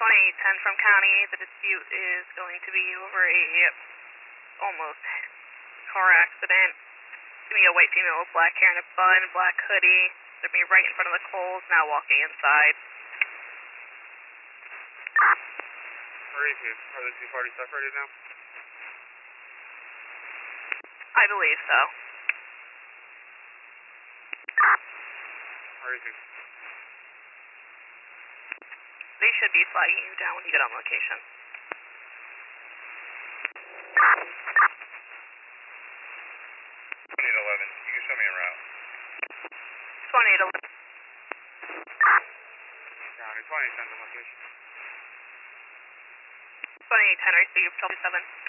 2810 from County. The dispute is going to be over a almost car accident. It's going to be a white female with black hair and a bun, black hoodie. They're going to be right in front of the Coles, now walking inside. Where is he? Are the two parties separated now? I believe so. Where is he? They should be flagging you down when you get on location. 2811, you can show me a route. 2811. County 2010 on location. 2810, I see you, 27.